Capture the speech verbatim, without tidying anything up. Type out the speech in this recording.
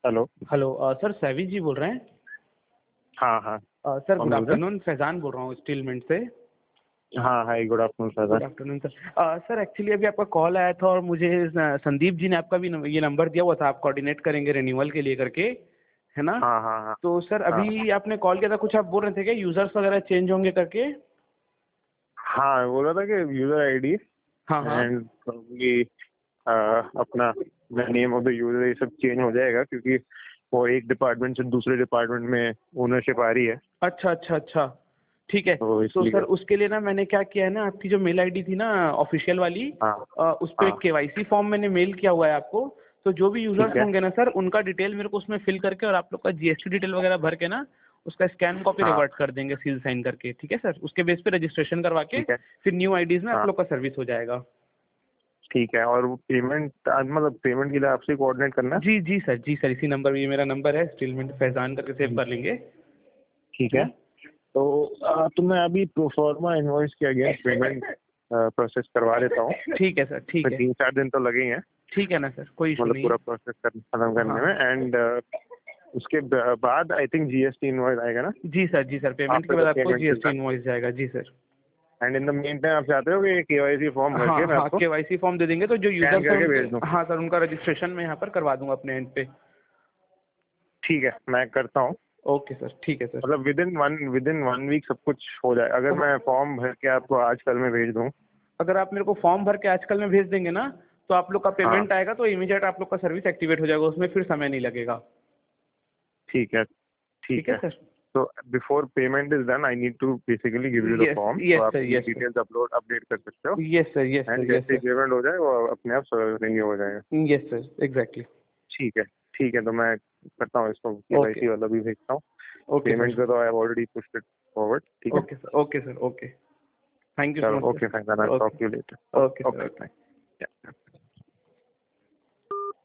Hello. Hello uh, sir Savi ji बोल रहे हैं? हाँ हाँ। अ, सर कौन गुड बोल रहे आफ्टरनून, फैज़ान बोल रहा हूँ स्टील मिंट से। हैं? हाँ hi, good afternoon good Faizan. Afternoon sir. Uh, sir actually अभी आपका कॉल आया था और मुझे स संदीप जी ने आपका भी नम ये नंबर दिया हुआ था, आप कोऑर्डिनेट करेंगे रिन्यूअल के लिए करके, है ना? हाँ हाँ हाँ तो सर हाँ अभी आपने कॉल किया था, कुछ आप बोल रहे थे क्या यूज़र्स वगैरह चेंज होंगे करके? हाँ, बोल रहा था कि यूजर आईडी हाँ, हाँ। एंड प्रॉब्ली अपना नेम ऑफ द यूजर ये सब चेंज हो जाएगा, क्योंकि वो एक डिपार्टमेंट से दूसरे डिपार्टमेंट में ओनरशिप आ रही है, अच्छा, अच्छा, अच्छा। ठीक है। तो तो इसलिए। सर उसके लिए ना मैंने क्या किया है ना, आपकी जो मेल आईडी थी ना ऑफ़िशियल वाली, हाँ अ, उस पे हाँ एक केवाईसी फॉर्म मैंने मेल किया हुआ है आपको। तो जो भी ठीक यूज़र्स है। होंगे ना सर, उनका डिटेल मेरे को उसमें फिल करके और आप लोग का जीएसटी डिटेल वगैरह भर के ना, उसका स्कैन कॉपी हाँ रिवर्ट कर देंगे सील साइन करके, ठीक है सर? उसके बेस पे रजिस्ट्रेशन करवा के ठीक है। फिर न्यू आईडीज़ में आप हाँ लोग का सर्विस हो जाएगा। ठीक है। और वो पेमेंट, मतलब पेमेंट के लिए आपसे कोऑर्डिनेट करना है? जी, जी सर, जी सर, इसी नंबर ये मेरा नंबर है, स्टीलमेंट फैज़ान करके सेव कर लेंगे, ठीक है है। ना? तो अ, तो मैं अभी प्रोफॉर्मा इनवॉइस के अगेंस्ट पेमेंट प्रोसेस करवा देता हूँ। ठीक है सर, ठीक फिर है। तीन चार दिन तो लगेंगे, ठीक है ना सर, कोई इश्यू मतलब नहीं पूरा है। प्रोसेस खत्म करने हाँ। में। एंड उसके ब- बाद आई थिंक जीएसटी इनवॉइस आएगा ना जी सर, जी सर, पेमेंट के आफ्टर बाद द आपको payment is GST done. Invoice जाएगा। जी sir. And in the mean time आप चाहते हो कि केवाईसी फॉर्म भर हाँ, के मैं हाँ, आपको केवाईसी फॉर्म दे देंगे तो जो स्कैन यूज़र्स हैं करके उनके, भेज दूँ? हाँ सर, उनका रजिस्ट्रेशन मैं यहाँ पर करवा दूँगा अपने एंड पे। ठीक है, मैं करता हूँ। ओके सर, ठीक है सर। मतलब within one within one week सब कुछ हो जाए, अगर हाँ, मैं फॉर्म भर के आपको आज कल में भेज दूँ? अगर आप मेरे को फॉर्म भर के आजकल में भेज देंगे ना, तो आप लोग का हाँ पेमेंट आएगा तो इमीडिएट आप लोग का सर्विस एक्टिवेट हो जाएगा, उसमें फिर समय नहीं लगेगा। ठीक है। ठीक ठीक है है। सर? तो before payment is done I need to basically give you the yes, form, तो यस आप सर, अपनी yes sir. Details upload update कर सकते हो। Yes sir, yes and sir, yes जैसे ही सर। पेमेंट हो जाए वो अपने आप रिन्यू हो जाएगा। Yes sir, exactly. ठीक है। ठीक है, तो मैं करता हूँ इसको, ओके, केवाईसी वाला भी भेजता हूँ। Okay payment sir. का तो I have already pushed it forward. ठीक है। Okay sir, okay sir, okay. Thank you so चलो, much okay fine, I sir. Talk okay, to you later. Okay sir, okay. Okay.